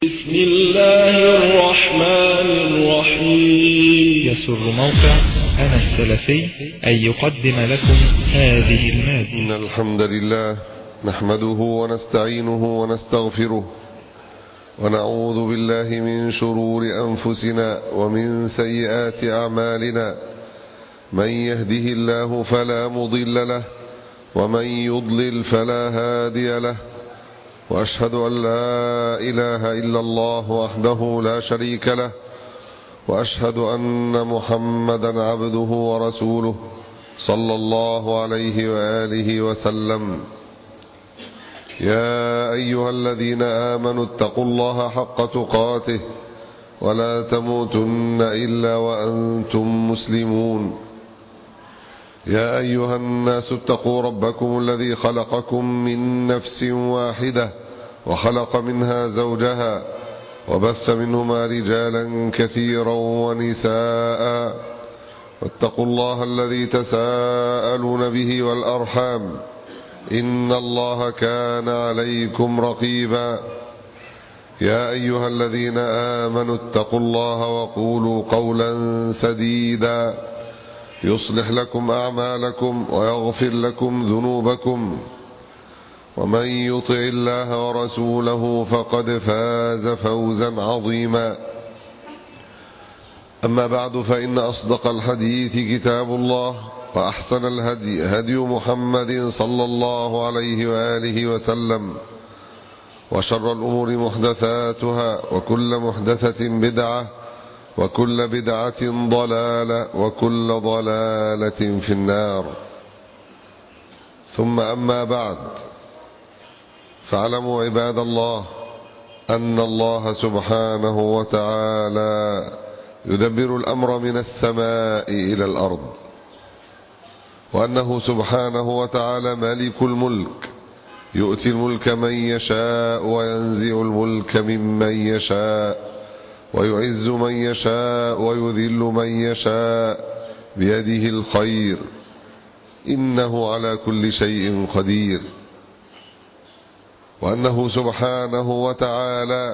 بسم الله الرحمن الرحيم. يسر موقع أنا السلفي أن يقدم لكم هذه المادة. إن الحمد لله نحمده ونستعينه ونستغفره ونعوذ بالله من شرور أنفسنا ومن سيئات أعمالنا. من يهده الله فلا مضل له ومن يضلل فلا هادي له، وأشهد أن لا إله إلا الله وحده لا شريك له، وأشهد أن محمدا عبده ورسوله صلى الله عليه وآله وسلم. يا أيها الذين آمنوا اتقوا الله حق تقاته ولا تموتن إلا وأنتم مسلمون. يا أيها الناس اتقوا ربكم الذي خلقكم من نفس واحدة وخلق منها زوجها وبث منهما رجالا كثيرا ونساء، واتقوا الله الذي تساءلون به والأرحام إن الله كان عليكم رقيبا. يا أيها الذين آمنوا اتقوا الله وقولوا قولا سديدا يصلح لكم أعمالكم ويغفر لكم ذنوبكم، ومن يطع الله ورسوله فقد فاز فوزا عظيما. أما بعد، فإن أصدق الحديث كتاب الله، وأحسن الهدي هدي محمد صلى الله عليه وآله وسلم، وشر الأمور محدثاتها، وكل محدثة بدعة، وكل بدعة ضلالة، وكل ضلالة في النار. ثم أما بعد، فاعلموا عباد الله أن الله سبحانه وتعالى يدبر الأمر من السماء إلى الأرض، وأنه سبحانه وتعالى مالك الملك، يؤتي الملك من يشاء وينزع الملك ممن يشاء، ويعز من يشاء ويذل من يشاء، بيده الخير، إنه على كل شيء قدير. وأنه سبحانه وتعالى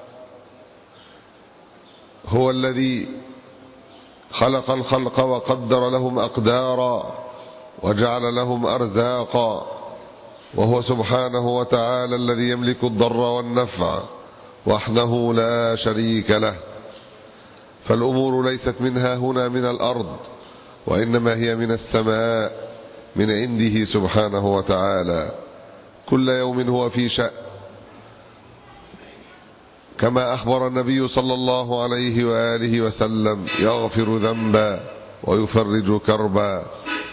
هو الذي خلق الخلق وقدر لهم أقدارا وجعل لهم أرزاقا، وهو سبحانه وتعالى الذي يملك الضر والنفع وحده لا شريك له. فالأمور ليست منها هنا من الأرض، وإنما هي من السماء، من عنده سبحانه وتعالى. كل يوم هو في شأن، كما أخبر النبي صلى الله عليه وآله وسلم: يغفر ذنبا ويفرج كربا.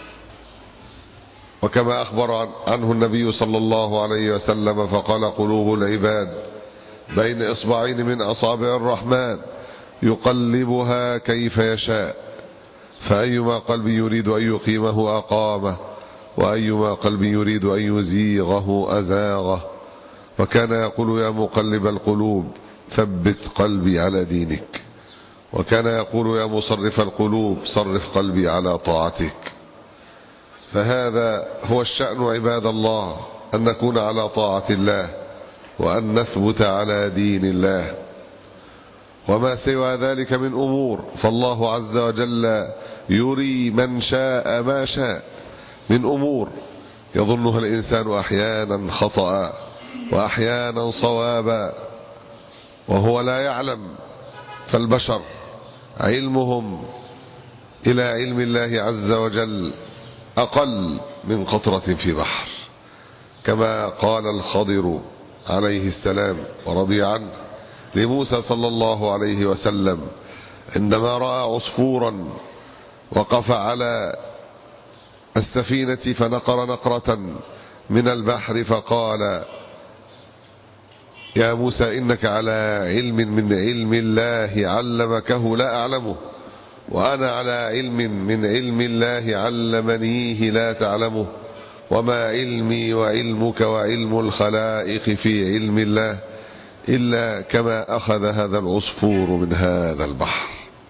وكما أخبر عنه النبي صلى الله عليه وسلم فقال: قلوب العباد بين إصبعين من أصابع الرحمن يقلبها كيف يشاء، فأيما قلب يريد أن يقيمه أقامه، وأيما قلب يريد أن يزيغه أزاغه. وكان يقول: يا مقلب القلوب ثبت قلبي على دينك. وكان يقول: يا مصرف القلوب صرف قلبي على طاعتك. فهذا هو الشأن عباد الله، أن نكون على طاعة الله، وأن نثبت على دين الله. وما سوى ذلك من أمور فالله عز وجل يري من شاء ما شاء من أمور يظنها الإنسان أحيانا خطأ وأحيانا صوابا وهو لا يعلم. فالبشر علمهم إلى علم الله عز وجل أقل من قطرة في بحر، كما قال الخضر عليه السلام ورضي عنه لموسى صلى الله عليه وسلم عندما رأى عصفورا وقف على السفينة فنقر نقرة من البحر، فقال: يا موسى إنك على علم من علم الله علمكه لا أعلمه، وأنا على علم من علم الله علمنيه لا تعلمه، وما علمي وعلمك وعلم الخلائق في علم الله إلا كما أخذ هذا العصفور من هذا البحر.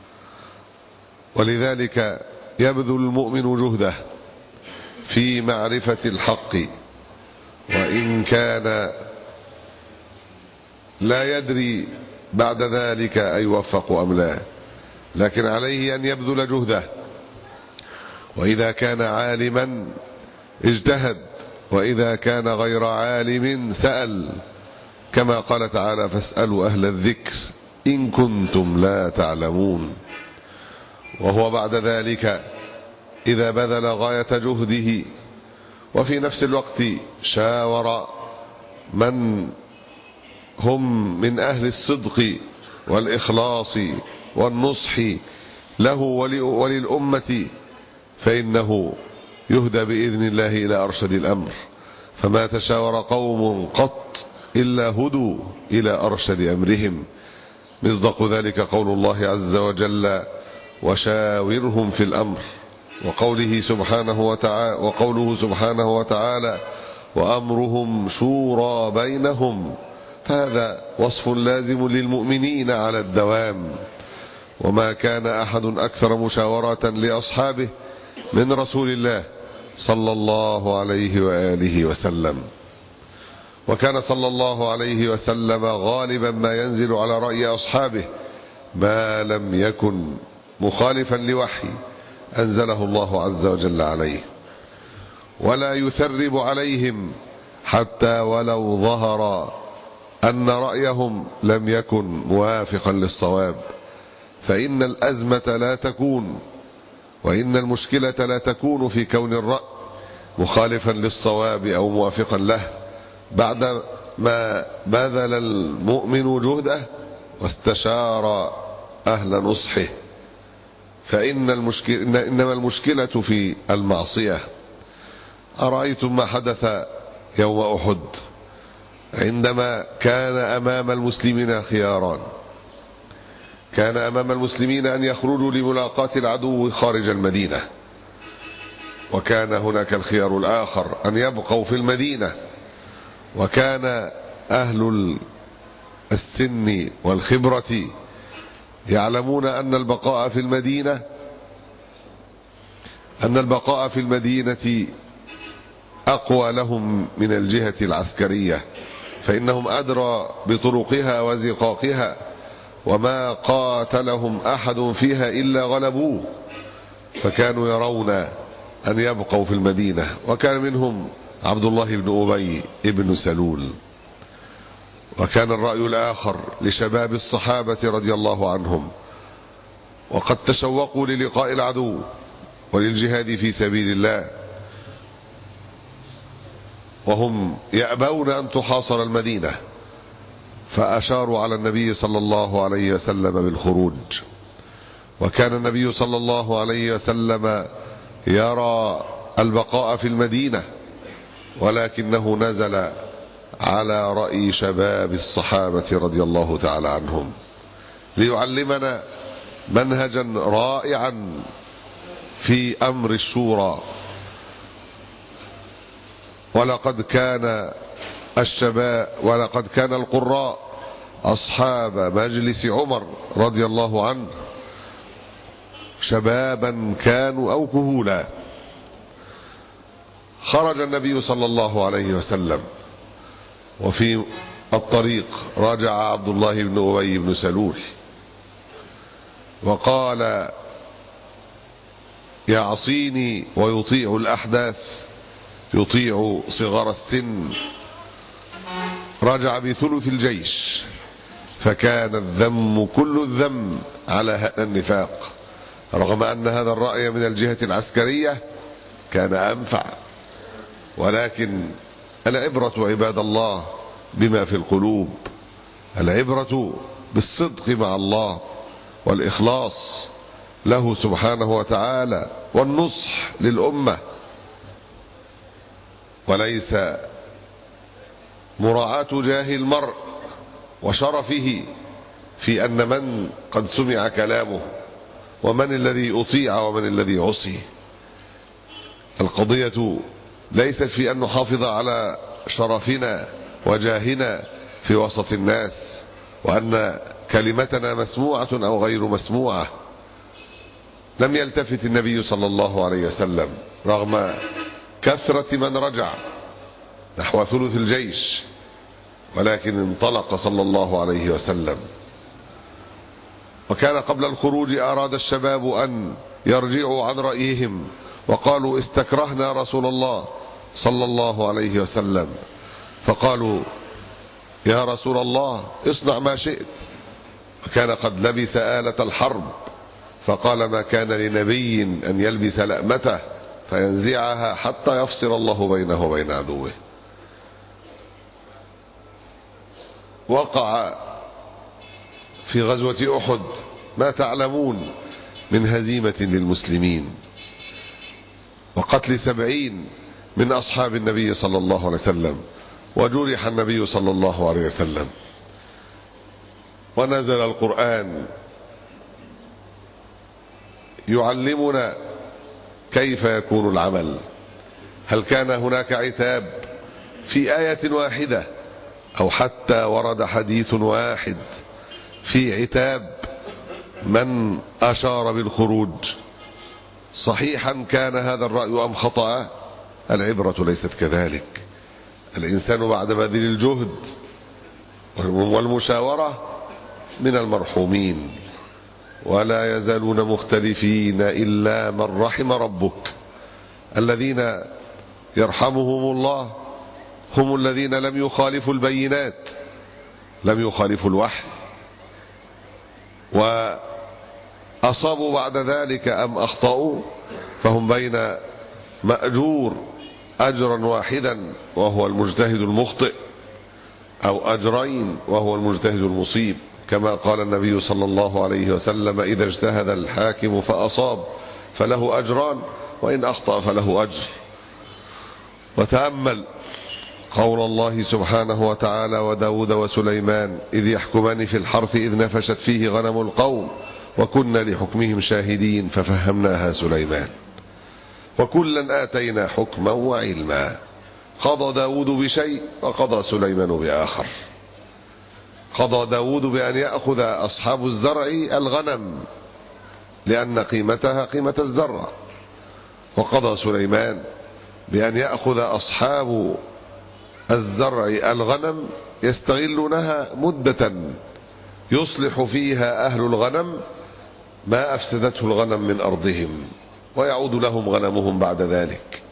ولذلك يبذل المؤمن جهده في معرفة الحق، وإن كان لا يدري بعد ذلك أيوفق أم لا، لكن عليه أن يبذل جهده، وإذا كان عالما اجتهد، وإذا كان غير عالم سأل، كما قال تعالى: فاسألوا أهل الذكر إن كنتم لا تعلمون. وهو بعد ذلك إذا بذل غاية جهده وفي نفس الوقت شاور من هم من أهل الصدق والإخلاص والنصح له وللأمة، فإنه يهدى بإذن الله إلى أرشد الأمر. فما تشاور قوم قط إلا هدوا إلى أرشد أمرهم. مصدق ذلك قول الله عز وجل: وشاورهم في الأمر، وقوله سبحانه وتعالى: وأمرهم شورى بينهم. فهذا وصف لازم للمؤمنين على الدوام. وما كان أحد أكثر مشاورة لأصحابه من رسول الله صلى الله عليه وآله وسلم. وكان صلى الله عليه وسلم غالبا ما ينزل على رأي أصحابه ما لم يكن مخالفا لوحي أنزله الله عز وجل عليه، ولا يثرب عليهم حتى ولو ظهر أن رأيهم لم يكن موافقا للصواب. فإن الأزمة لا تكون، وإن المشكلة لا تكون في كون الرأي مخالفا للصواب أو موافقا له بعد ما بذل المؤمن جهده واستشار أهل نصحه. إنما المشكلة في المعصية. أرأيتم ما حدث يوم أحد عندما كان أمام المسلمين خياران. كان أمام المسلمين أن يخرجوا لملاقاة العدو خارج المدينة، وكان هناك الخيار الآخر أن يبقوا في المدينة. وكان أهل السن والخبرة يعلمون أن البقاء في المدينة أقوى لهم من الجهة العسكرية، فإنهم أدرى بطرقها وزقاقها، وما قاتلهم أحد فيها إلا غلبوه. فكانوا يرون أن يبقوا في المدينة، وكان منهم عبد الله بن أبي بن سلول. وكان الرأي الآخر لشباب الصحابة رضي الله عنهم، وقد تشوقوا للقاء العدو وللجهاد في سبيل الله، وهم يأبون أن تحاصر المدينة، فأشاروا على النبي صلى الله عليه وسلم بالخروج. وكان النبي صلى الله عليه وسلم يرى البقاء في المدينة، ولكنه نزل على رأي شباب الصحابة رضي الله تعالى عنهم ليعلمنا منهجا رائعا في أمر الشورى. ولقد كان القراء أصحاب مجلس عمر رضي الله عنه شبابا كانوا أو كهولا. خرج النبي صلى الله عليه وسلم، وفي الطريق رجع عبد الله بن أبي بن سلول وقال: يعصيني ويطيع الأحداث، يطيع صغار السن. رجع بثلث الجيش، فكان الذم كل الذم على هذا النفاق، رغم أن هذا الرأي من الجهة العسكرية كان أنفع. ولكن العبرة عباد الله بما في القلوب، العبرة بالصدق مع الله والإخلاص له سبحانه وتعالى والنصح للأمة، وليس مراعاة جاه المرء وشرفه في أن من قد سمع كلامه ومن الذي أطيع ومن الذي عصي. القضية ليست في أن نحافظ على شرفنا وجاهنا في وسط الناس، وأن كلمتنا مسموعة أو غير مسموعة. لم يلتفت النبي صلى الله عليه وسلم رغم كثرة من رجع نحو ثلث الجيش، ولكن انطلق صلى الله عليه وسلم. وكان قبل الخروج أراد الشباب أن يرجعوا عن رأيهم وقالوا استكرهنا رسول الله صلى الله عليه وسلم، فقالوا يا رسول الله اصنع ما شئت. وكان قد لبس آلة الحرب، فقال ما كان لنبي أن يلبس لأمته فينزعها حتى يفصل الله بينه وبين عدوه. وقع في غزوة أحد ما تعلمون من هزيمة للمسلمين وقتل 70 من أصحاب النبي صلى الله عليه وسلم، وجرح النبي صلى الله عليه وسلم. ونزل القرآن يعلمنا كيف يكون العمل. هل كان هناك عتاب في آية واحدة أو حتى ورد حديث واحد في عتاب من أشار بالخروج؟ صحيحا كان هذا الرأي أم خطأ؟ العبرة ليست كذلك. الإنسان بعد بذل الجهد والمشاورة من المرحومين، ولا يزالون مختلفين إلا من رحم ربك. الذين يرحمهم الله هم الذين لم يخالفوا البينات، لم يخالفوا الوحي، وأصابوا بعد ذلك أم أخطأوا، فهم بين مأجور أجرا واحدا وهو المجتهد المخطئ، أو أجرين وهو المجتهد المصيب، كما قال النبي صلى الله عليه وسلم إذا اجتهد الحاكم فأصاب فله أجران وإن أخطأ فله أجر. وتأمل قول الله سبحانه وتعالى وداود وسليمان إذ يحكمان في الحرث إذ نفشت فيه غنم القوم وكنا لحكمهم شاهدين ففهمناها سليمان وكلا آتينا حكما وعلما. قضى داود بشيء وقضى سليمان بآخر. قضى داود بأن يأخذ أصحاب الزرع الغنم لأن قيمتها قيمة الزرع، وقضى سليمان بأن يأخذ أصحاب الزرع الغنم يستغلونها مدة يصلح فيها أهل الغنم ما أفسدته الغنم من أرضهم ويعود لهم غنمهم بعد ذلك.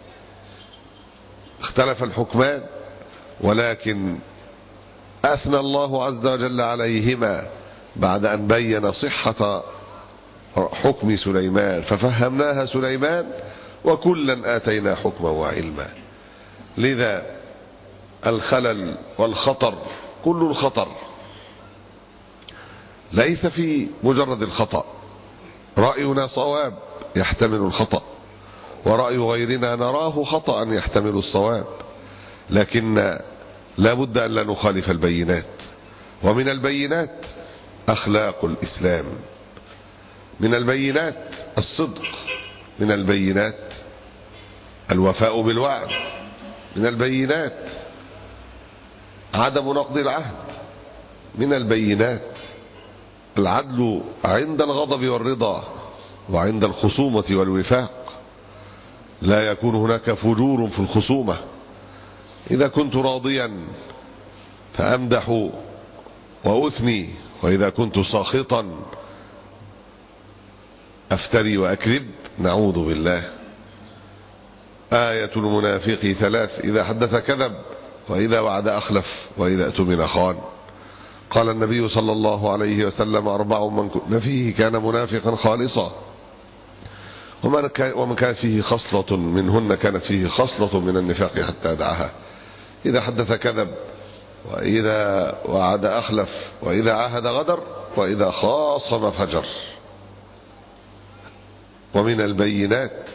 اختلف الحكمان، ولكن أثنى الله عز وجل عليهما بعد أن بين صحة حكم سليمان ففهمناها سليمان وكلا آتينا حكما وعلما. لذا الخلل والخطر كل الخطر ليس في مجرد الخطأ. رأينا صواب يحتمل الخطأ، ورأي غيرنا نراه خطأ يحتمل الصواب، لكن لا بد أن لا نخالف البينات. ومن البينات أخلاق الإسلام، من البينات الصدق، من البينات الوفاء بالوعد، من البينات عدم نقض العهد، من البينات العدل عند الغضب والرضا وعند الخصومة والوفاق. لا يكون هناك فجور في الخصومة. إذا كنت راضيا فأمدح وأثني، وإذا كنت ساخطا أفتري وأكذب، نعوذ بالله. آية المنافق 3: إذا حدث كذب وإذا وعد أخلف وإذا اؤتمن خان. قال النبي صلى الله عليه وسلم 4 من كن فيه كان منافقا خالصا، ومن كانت فيه خصلة منهن كانت فيه خصلة من النفاق حتى يدعها. إذا حدث كذب، وإذا وعد أخلف، وإذا عاهد غدر، وإذا خاصم فجر. ومن البينات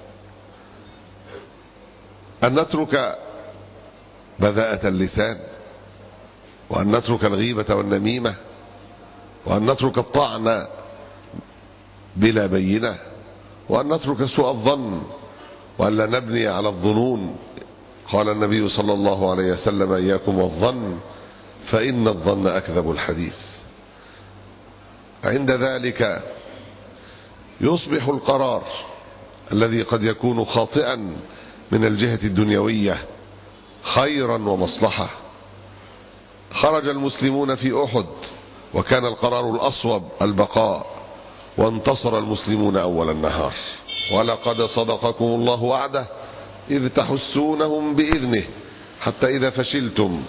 أن نترك بذاءة اللسان، وأن نترك الغيبة والنميمة، وأن نترك الطعن بلا بينة، وأن نترك سوء الظن، وأن لا نبني على الظنون. قال النبي صلى الله عليه وسلم إياكم والظن فإن الظن أكذب الحديث. عند ذلك يصبح القرار الذي قد يكون خاطئا من الجهة الدنيوية خيرا ومصلحة، خرج المسلمون في أحد وكان القرار الأصوب البقاء، وانتصر المسلمون أول النهار. ولقد صدقكم الله وعده إذ تحسونهم بإذنه حتى إذا فشلتم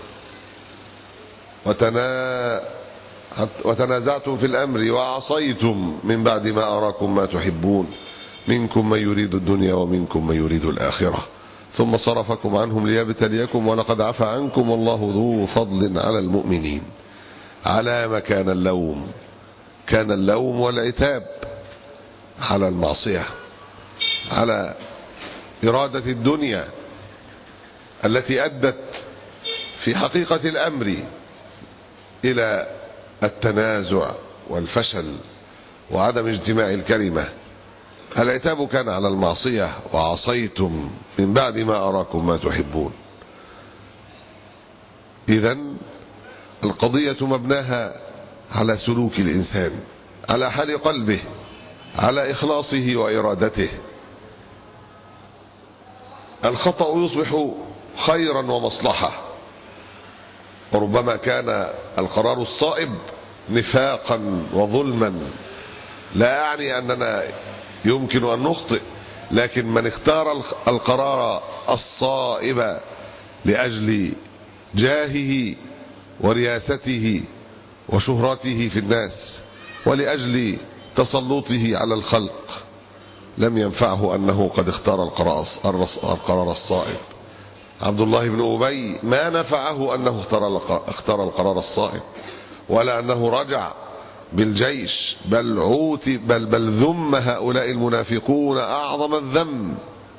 وتنازعتم في الأمر وعصيتم من بعد ما أراكم ما تحبون منكم من يريد الدنيا ومنكم من يريد الآخرة ثم صرفكم عنهم ليبتليكم ولقد عفا عنكم والله ذو فضل على المؤمنين. على ما كان اللوم، كان اللوم والعتاب على المعصية، على إرادة الدنيا التي أدت في حقيقة الأمر إلى التنازع والفشل وعدم اجتماع الكلمة. العتاب كان على المعصية وعصيتم من بعد ما أراكم ما تحبون. إذن القضية مبناها على سلوك الإنسان، على حال قلبه، على إخلاصه وإرادته. الخطأ يصبح خيرا ومصلحة، وربما كان القرار الصائب نفاقا وظلما. لا أعني أننا يمكن أن نخطئ، لكن من اختار القرار الصائب لأجل جاهه ورياسته وشهرته في الناس ولأجل تسلطه على الخلق لم ينفعه أنه قد اختار القرار الصائب. عبد الله بن أبي ما نفعه أنه اختار القرار الصائب، ولا أنه رجع بالجيش، بل ذم هؤلاء المنافقون أعظم الذم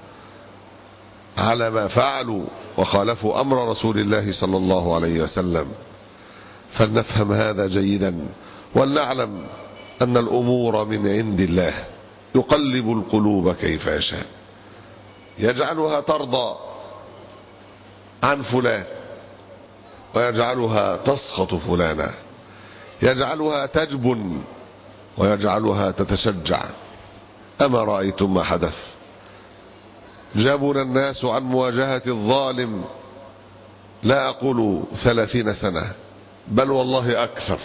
على ما فعلوا وخالفوا أمر رسول الله صلى الله عليه وسلم. فلنفهم هذا جيدا، ولنعلم أن الأمور من عند الله يقلب القلوب كيف يشاء، يجعلها ترضى عن فلان ويجعلها تسخط فلانا، يجعلها تجبن ويجعلها تتشجع. أما رأيتم ما حدث؟ جبن الناس عن مواجهة الظالم، لا أقول 30 سنة بل والله أكثر،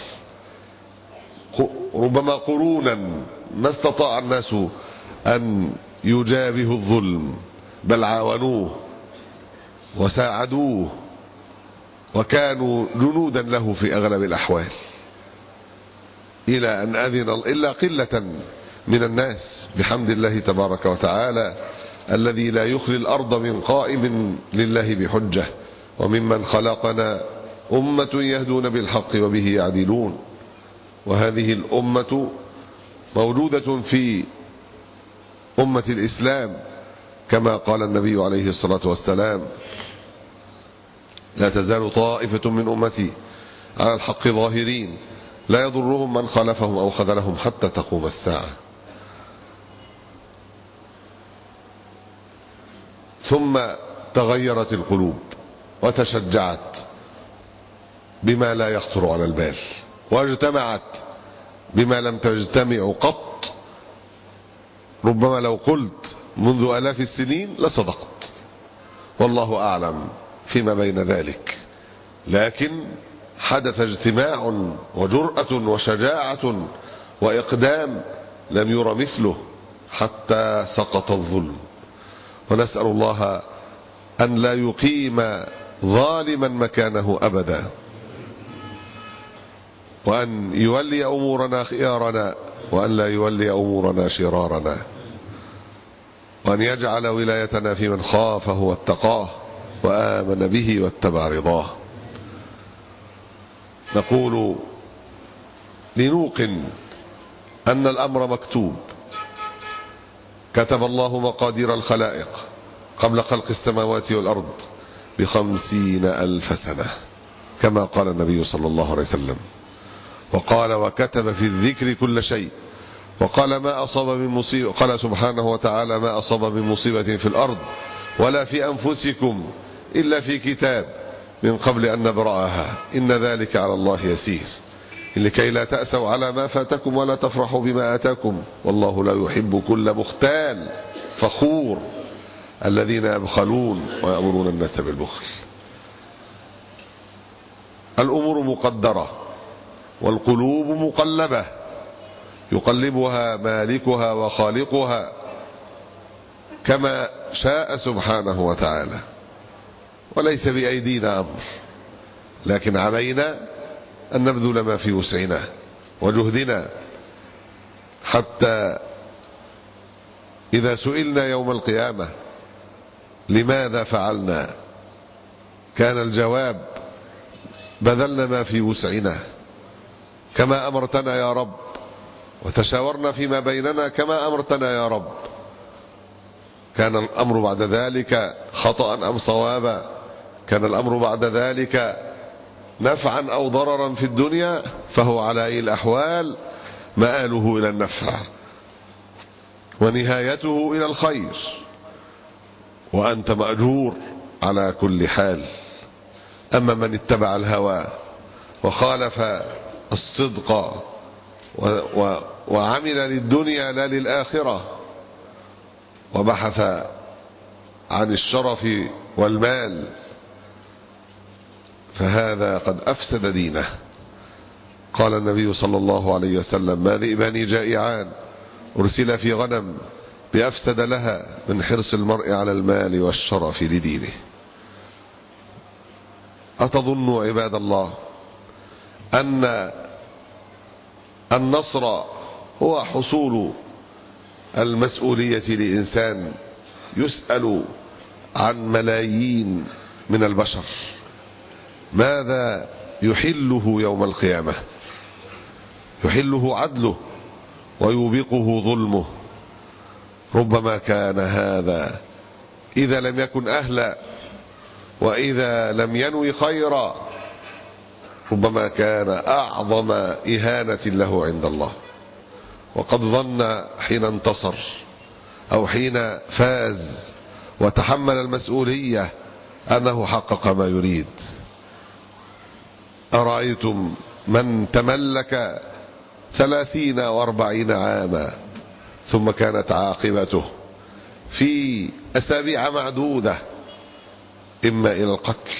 ربما قرونا ما استطاع الناس أن يجابهوا الظلم، بل عاونوه وساعدوه وكانوا جنودا له في أغلب الأحوال، إلى أن أذن إلا قلة من الناس بحمد الله تبارك وتعالى الذي لا يخلي الأرض من قائم لله بحجة، وممن خلقنا أمة يهدون بالحق وبه يعدلون. وهذه الأمة موجودة في أمة الإسلام كما قال النبي عليه الصلاة والسلام: لا تزال طائفة من أمتي على الحق ظاهرين لا يضرهم من خالفهم أو خذلهم حتى تقوم الساعة. ثم تغيرت القلوب وتشجعت بما لا يخطر على البال، واجتمعت بما لم تجتمع قط. ربما لو قلت منذ آلاف السنين لصدقت، والله أعلم فيما بين ذلك، لكن حدث اجتماع وجرأة وشجاعة وإقدام لم ير مثله حتى سقط الظلم. ونسأل الله أن لا يقيم ظالما مكانه أبدا، وأن يولي أمورنا خيارنا، وأن لا يولي أمورنا شرارنا، وأن يجعل ولايتنا في من خافه واتقاه وآمن به واتبع رضاه. نقول لنوقن أن الأمر مكتوب، كتب الله مقادير الخلائق قبل خلق السماوات والأرض ب50,000 سنة كما قال النبي صلى الله عليه وسلم، وقال: وكتب في الذكر كل شيء، وقال: ما أصاب من مصيبة، قال سبحانه وتعالى: ما أصاب من مصيبة في الأرض ولا في أنفسكم إلا في كتاب من قبل أن نبرأها إن ذلك على الله يسير، لكي لا تأسوا على ما فاتكم ولا تفرحوا بما آتاكم والله لا يحب كل مختال فخور الذين يبخلون ويأمرون الناس بالبخل. الأمور مقدرة والقلوب مقلبة يقلبها مالكها وخالقها كما شاء سبحانه وتعالى، وليس بأيدينا أمر، لكن علينا أن نبذل ما في وسعنا وجهدنا، حتى إذا سئلنا يوم القيامة لماذا فعلنا كان الجواب بذلنا ما في وسعنا كما أمرتنا يا رب، وتشاورنا فيما بيننا كما أمرتنا يا رب. كان الأمر بعد ذلك خطأ أم صوابا، كان الأمر بعد ذلك نفعا أو ضررا في الدنيا، فهو على أي الأحوال مآله إلى النفع ونهايته إلى الخير، وأنت مأجور على كل حال. أما من اتبع الهوى وخالف الصدق وعمل للدنيا لا للآخرة، وبحث عن الشرف والمال، فهذا قد أفسد دينه. قال النبي صلى الله عليه وسلم: ما ذئبان جائعان أرسل في غنم بأفسد لها من حرص المرء على المال والشرف لدينه. أتظنوا عباد الله أن النصر هو حصول المسؤولية لإنسان يسأل عن ملايين من البشر ماذا يحله يوم القيامة؟ يحله عدله ويوبقه ظلمه. ربما كان هذا إذا لم يكن أهلا وإذا لم ينوي خيرا، ربما كان أعظم إهانة له عند الله، وقد ظن حين انتصر أو حين فاز وتحمل المسؤولية أنه حقق ما يريد. أرأيتم من تملك 30 و40 عاما ثم كانت عاقبته في أسابيع معدودة إما إلى القتل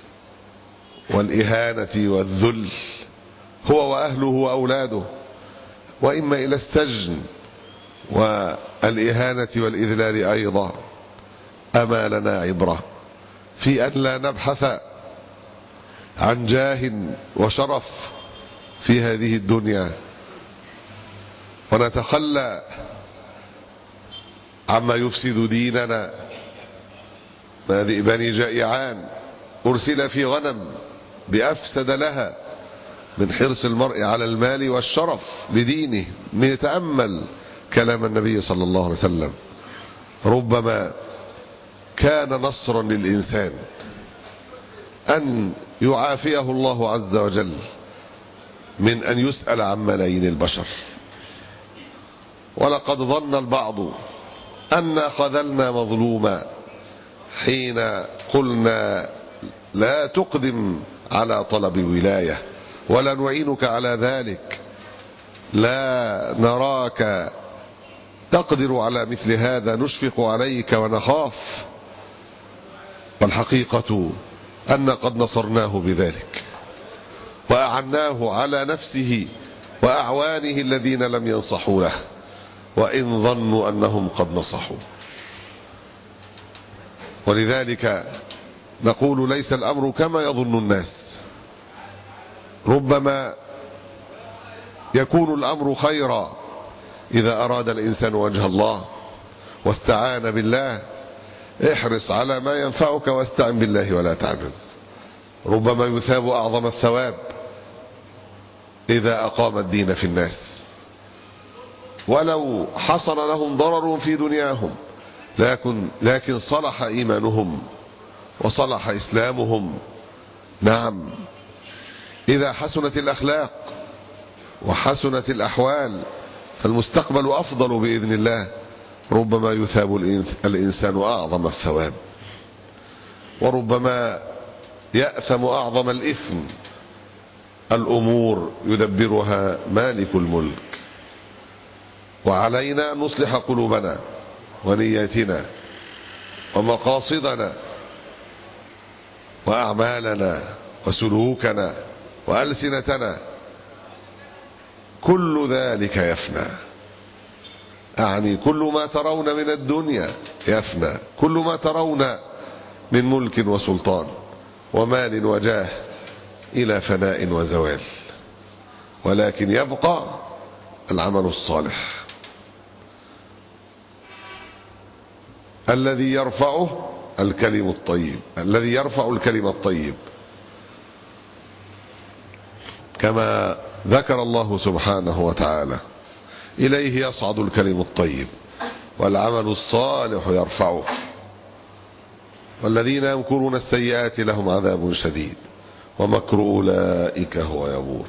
والإهانة والذل هو وأهله وأولاده، وإما إلى السجن والإهانة والإذلال أيضا. أما لنا عبرة في أن لا نبحث عن جاه وشرف في هذه الدنيا ونتخلى عما يفسد ديننا. ما ذئبان جائعان أرسل في غنم بأفسد لها من حرص المرء على المال والشرف لدينه. نتأمل كلام النبي صلى الله عليه وسلم: ربما كان نصرا للإنسان أن يعافيه الله عز وجل من أن يسأل عن ملايين البشر. ولقد ظن البعض أن خذلنا مظلوما حين قلنا لا تقدم على طلب ولاية ولا نعينك على ذلك، لا نراك تقدر على مثل هذا، نشفق عليك ونخاف. والحقيقة أن قد نصرناه بذلك وأعناه على نفسه وأعوانه الذين لم ينصحوا له، وإن ظنوا أنهم قد نصحوا. ولذلك نقول ليس الأمر كما يظن الناس. ربما يكون الأمر خيرا إذا أراد الإنسان وجه الله واستعان بالله. احرص على ما ينفعك واستعن بالله ولا تعجز. ربما يثاب أعظم الثواب إذا أقام الدين في الناس، ولو حصل لهم ضرر في دنياهم لكن صلح إيمانهم وصلح إسلامهم. نعم، إذا حسنت الأخلاق وحسنت الأحوال فالمستقبل أفضل بإذن الله. ربما يثاب الإنسان أعظم الثواب، وربما يأثم أعظم الإثم. الأمور يدبرها مالك الملك، وعلينا أن نصلح قلوبنا ونياتنا ومقاصدنا وأعمالنا وسلوكنا وألسنتنا، كل ذلك يفنى. أعني كل ما ترون من الدنيا يفنى، كل ما ترون من ملك وسلطان ومال وجاه إلى فناء وزوال، ولكن يبقى العمل الصالح الذي يرفعه الكلم الطيب، الذي يرفع الكلم الطيب، كما ذكر الله سبحانه وتعالى: إليه يصعد الكلم الطيب والعمل الصالح يرفعه والذين يمكرون السيئات لهم عذاب شديد ومكر أولئك هو يبور.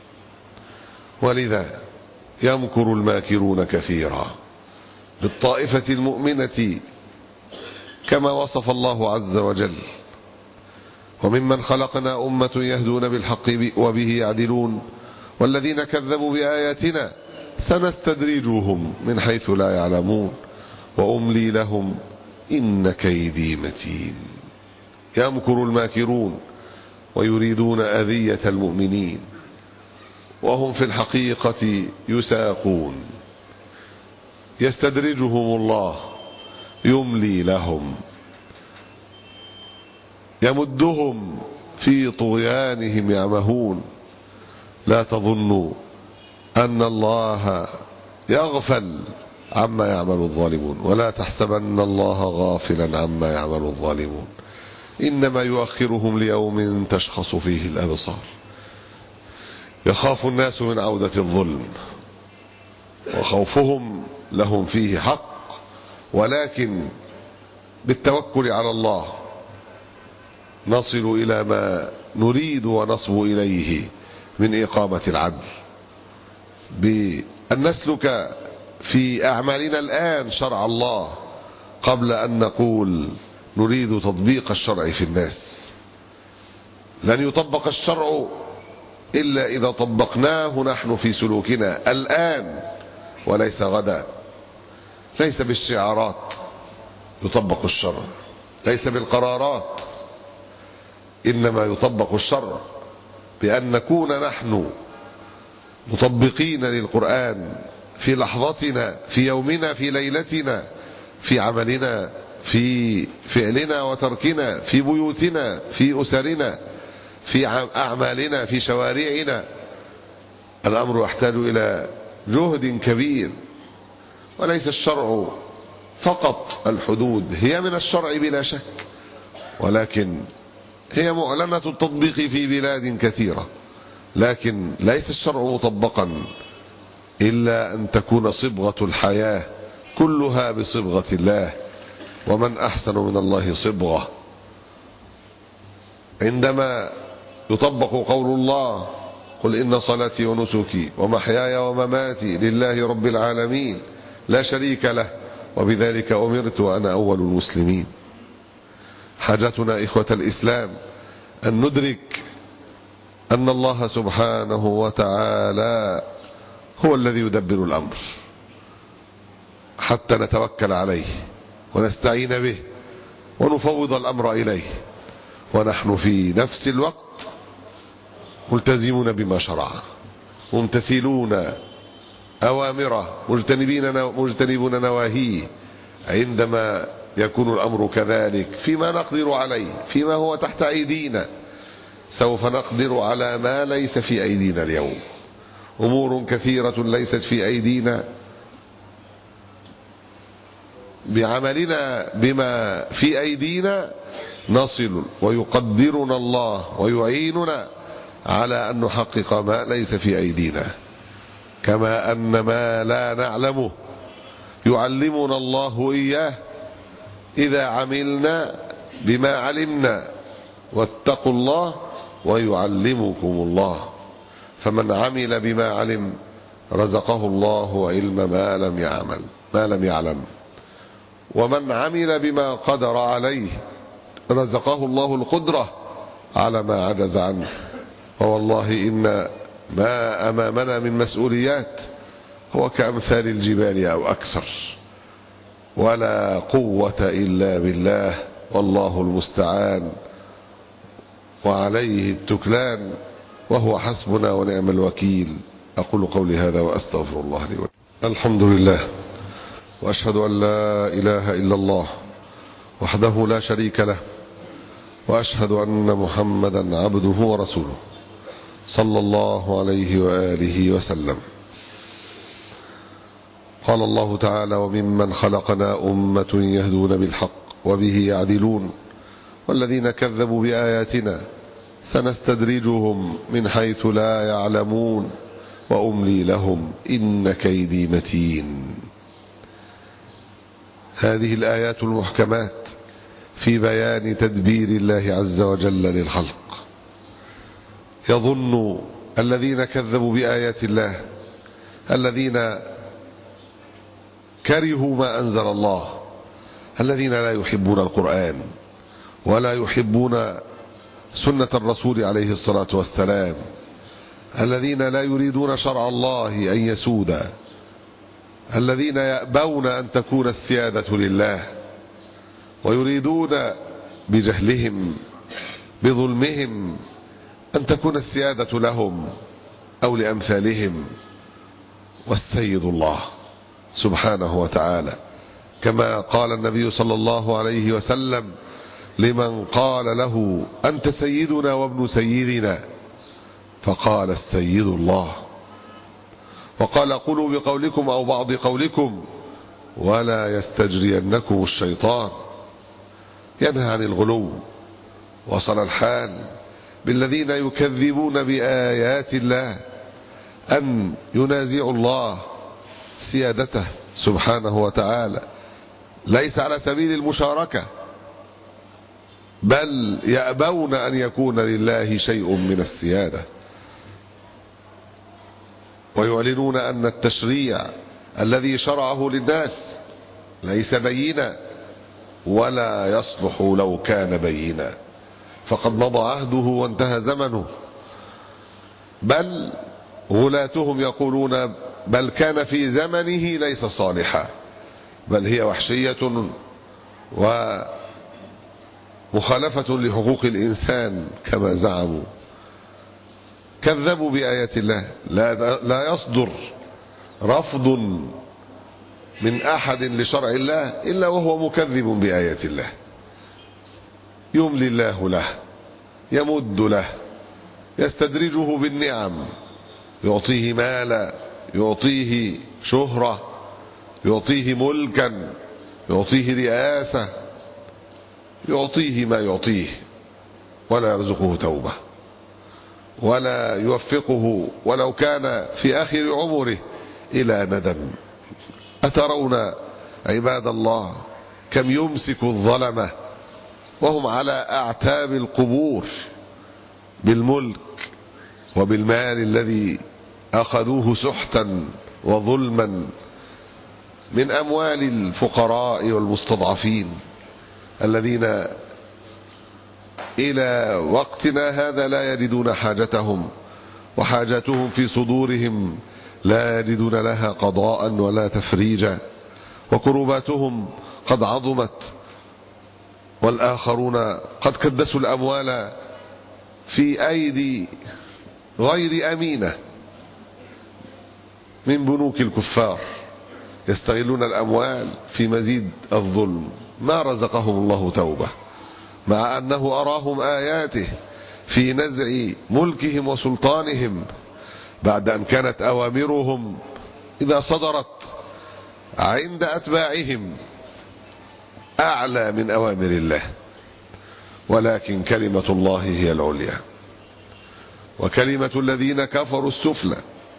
ولذا يمكر الماكرون كثيرا بالطائفة المؤمنة كما وصف الله عز وجل: وممن خلقنا أمة يهدون بالحق وبه يعدلون والذين كذبوا بآياتنا سنستدرجهم من حيث لا يعلمون وأملي لهم إن كيدي متين. يمكر الماكرون ويريدون أذية المؤمنين وهم في الحقيقة يساقون. يستدرجهم الله، يملي لهم، يمدهم في طغيانهم يعمهون. لا تظنوا أن الله يغفل عما يعمل الظالمون ولا تحسبن الله غافلا عما يعمل الظالمون، إنما يؤخرهم ليوم تشخص فيه الأبصار. يخاف الناس من عودة الظلم وخوفهم لهم فيه حق، ولكن بالتوكل على الله نصل إلى ما نريد ونصبو إليه من إقامة العدل، بأن نسلك في أعمالنا الآن شرع الله قبل أن نقول نريد تطبيق الشرع في الناس. لن يطبق الشرع إلا إذا طبقناه نحن في سلوكنا الآن وليس غدا. ليس بالشعارات يطبق الشرع، ليس بالقرارات، إنما يطبق الشرع بأن نكون نحن مطبقين للقرآن في لحظتنا، في يومنا، في ليلتنا، في عملنا، في فعلنا وتركنا، في بيوتنا، في أسرنا، في أعمالنا، في شوارعنا. الأمر يحتاج إلى جهد كبير، وليس الشرع فقط الحدود، هي من الشرع بلا شك، ولكن هي معلنة التطبيق في بلاد كثيرة، لكن ليس الشرع مطبقا إلا أن تكون صبغة الحياة كلها بصبغة الله، ومن أحسن من الله صبغة. عندما يطبق قول الله: قل إن صلاتي ونسكي ومحياي ومماتي لله رب العالمين لا شريك له وبذلك أمرت وأنا أول المسلمين. حاجتنا إخوة الإسلام أن ندرك أن الله سبحانه وتعالى هو الذي يدبر الأمر، حتى نتوكل عليه ونستعين به ونفوض الأمر إليه، ونحن في نفس الوقت ملتزمون بما شرع، ممتثلون أوامره، مجتنبون نواهيه عندما يكون الأمر كذلك فيما نقدر عليه، فيما هو تحت أيدينا. سوف نقدر على ما ليس في أيدينا اليوم. أمور كثيرة ليست في أيدينا، بعملنا بما في أيدينا نصل ويقدرنا الله ويعيننا على أن نحقق ما ليس في أيدينا، كما أن ما لا نعلمه يعلمنا الله إياه إذا عملنا بما علمنا. واتقوا الله ويعلمكم الله. فمن عمل بما علم رزقه الله علم ما لم يعلم، ومن عمل بما قدر عليه رزقه الله القدرة على ما عجز عنه. ووالله إن ما أمامنا من مسؤوليات هو كأمثال الجبال أو أكثر، ولا قوة إلا بالله، والله المستعان. وعليه التكلان، وهو حسبنا ونعم الوكيل. أقول قولي هذا وأستغفر الله لي ولكم. الحمد لله، وأشهد أن لا إله إلا الله وحده لا شريك له، وأشهد أن محمدا عبده ورسوله صلى الله عليه وآله وسلم. قال الله تعالى: وممن خلقنا أمة يهدون بالحق وبه يعدلون والذين كذبوا بآياتنا سنستدرجهم من حيث لا يعلمون وأملي لهم إن كيدي متين. هذه الآيات المحكمات في بيان تدبير الله عز وجل للخلق. يظن الذين كذبوا بآيات الله، الذين كرهوا ما أنزل الله، الذين لا يحبون القرآن ولا يحبون سنة الرسول عليه الصلاة والسلام، الذين لا يريدون شرع الله أن يسود، الذين يأبون أن تكون السيادة لله، ويريدون بجهلهم بظلمهم أن تكون السيادة لهم أو لأمثالهم، والسيد الله سبحانه وتعالى، كما قال النبي صلى الله عليه وسلم لمن قال له: أنت سيدنا وابن سيدنا، فقال: السيد الله. وقال: قولوا بقولكم أو بعض قولكم ولا يستجرينكم الشيطان. ينهى عن الغلو. وصل الحال بالذين يكذبون بآيات الله أن ينازعوا الله سيادته سبحانه وتعالى، ليس على سبيل المشاركة، بل يأبون أن يكون لله شيء من السيادة، ويعلنون أن التشريع الذي شرعه للناس ليس بينا ولا يصلح لو كان بينا، فقد مضى عهده وانتهى زمنه. بل غلاتهم يقولون: بل كان في زمنه ليس صالحا، بل هي وحشية ومخالفة لحقوق الإنسان كما زعموا. كذبوا بآيات الله. لا يصدر رفض من أحد لشرع الله إلا وهو مكذب بآيات الله. يملي الله له، يمد له، يستدرجه بالنعم، يعطيه مالا، يعطيه شهرة، يعطيه ملكا، يعطيه رئاسة، يعطيه ما يعطيه، ولا يرزقه توبة، ولا يوفقه ولو كان في آخر عمره إلى ندم. أترون عباد الله كم يمسك الظلمة وهم على أعتاب القبور بالملك وبالمال الذي أخذوه سحتا وظلما من أموال الفقراء والمستضعفين، الذين إلى وقتنا هذا لا يجدون حاجتهم، وحاجاتهم في صدورهم لا يجدون لها قضاء ولا تفريجا، وكرباتهم قد عظمت، والآخرون قد كدسوا الأموال في أيدي غير أمينة من بنوك الكفار، يستغلون الأموال في مزيد الظلم، ما رزقهم الله توبة، مع أنه أراهم آياته في نزع ملكهم وسلطانهم، بعد أن كانت أوامرهم إذا صدرت عند أتباعهم أعلى من أوامر الله، ولكن كلمة الله هي العليا، وكلمة الذين كفروا السفلى.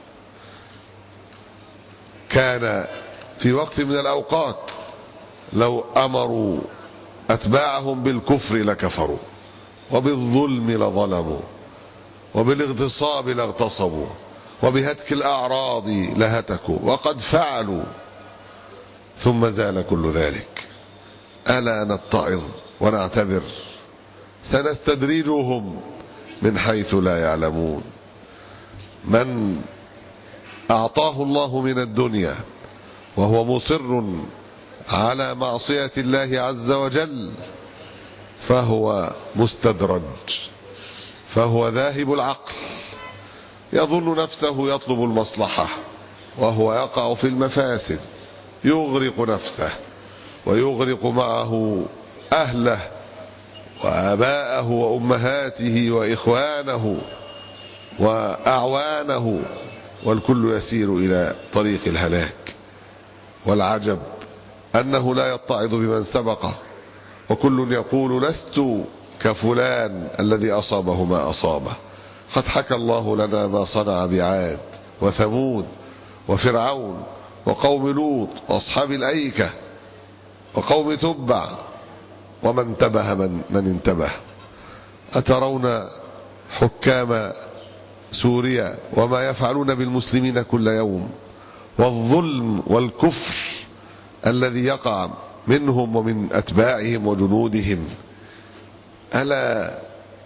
كان في وقت من الأوقات لو أمروا أتباعهم بالكفر لكفروا، وبالظلم لظلموا، وبالاغتصاب لاغتصبوا، وبهتك الأعراض لهتكوا، وقد فعلوا، ثم زال كل ذلك. ألا نتعظ ونعتبر؟ سنستدرجهم من حيث لا يعلمون. من أعطاه الله من الدنيا وهو مصر على معصية الله عز وجل فهو مستدرج، فهو ذاهب العقل، يظن نفسه يطلب المصلحة وهو يقع في المفاسد، يغرق نفسه ويغرق معه أهله وآباءه وأمهاته وإخوانه وأعوانه، والكل يسير إلى طريق الهلاك. والعجب أنه لا يتعظ بمن سبقه، وكل يقول لست كفلان الذي أصابه ما أصابه. قد حكى الله لنا ما صنع بعاد وثمود وفرعون وقوم لوط وأصحاب الأيكة وقوم تبع، ومن انتبه من انتبه. أترون حكام سوريا وما يفعلون بالمسلمين كل يوم، والظلم والكفر الذي يقع منهم ومن أتباعهم وجنودهم؟ ألا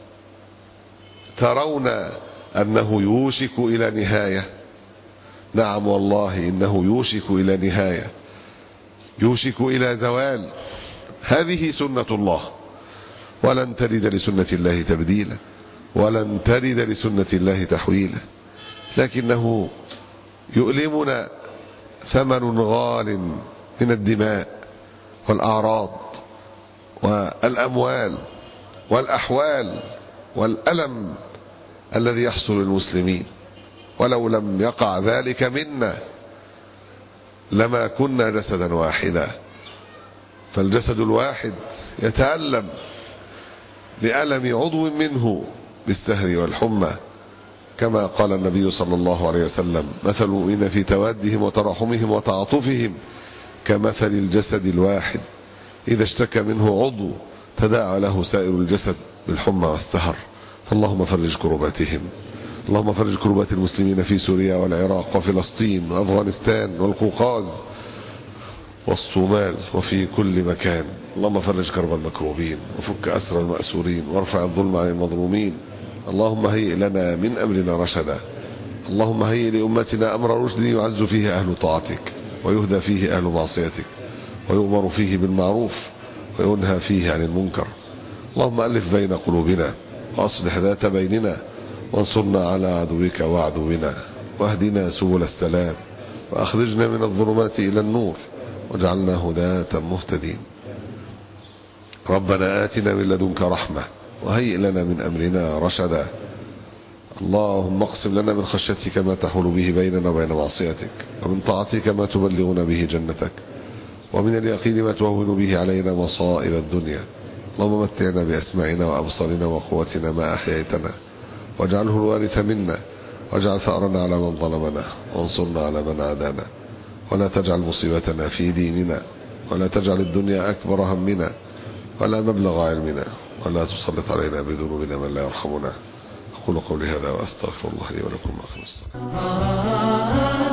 ترون أنه يوشك إلى نهاية؟ نعم والله إنه يوشك إلى نهاية، يوشك إلى زوال. هذه سنة الله، ولن ترد لسنة الله تبديلا، ولن ترد لسنة الله تحويلا. لكنه يؤلمنا ثمن غال من الدماء والأعراض والأموال والأحوال والألم الذي يحصل للمسلمين. ولو لم يقع ذلك منا لما كنا جسدا واحدا، فالجسد الواحد يتألم لألم عضو منه بالسهر والحمى، كما قال النبي صلى الله عليه وسلم: مثل المؤمنين في توادهم وترحمهم وتعاطفهم كمثل الجسد الواحد إذا اشتكى منه عضو تداعى له سائر الجسد بالحمى والسهر. فاللهم فرج كرباتهم، اللهم فرج كربات المسلمين في سوريا والعراق وفلسطين وأفغانستان والقوقاز والصومال وفي كل مكان. اللهم فرج كرب المكروبين وفك أسر المأسورين وارفع الظلم عن المظلومين. اللهم هيئ لنا من أمرنا رشدا، اللهم هيئ لأمتنا أمر رشد يعز فيه أهل طاعتك ويهدى فيه أهل معصيتك ويؤمر فيه بالمعروف وينهى فيه عن المنكر. اللهم ألف بين قلوبنا وأصلح ذات بيننا وانصرنا على عدوك وعدونا، واهدنا سبل السلام وأخرجنا من الظلمات إلى النور واجعلنا هداة مهتدين. ربنا آتنا من لدنك رحمة وهيئ لنا من أمرنا رشدا. اللهم اقسم لنا من خشيتك ما تحول به بيننا وبين معصيتك، ومن طاعتك ما تبلغنا به جنتك، ومن اليقين ما تهون به علينا مصائب الدنيا. اللهم متعنا بأسماعنا وأبصارنا وقوتنا ما أحييتنا، واجعله الوارث منا، واجعل ثأرنا على من ظلمنا، وانصرنا على من عادانا، ولا تجعل مصيبتنا في ديننا، ولا تجعل الدنيا أكبر همنا ولا مبلغ علمنا، ولا تسلط علينا بذنوبنا من لا يرحمنا. أقول قولي هذا وأستغفر الله لي ولكم وأقم الصلاة.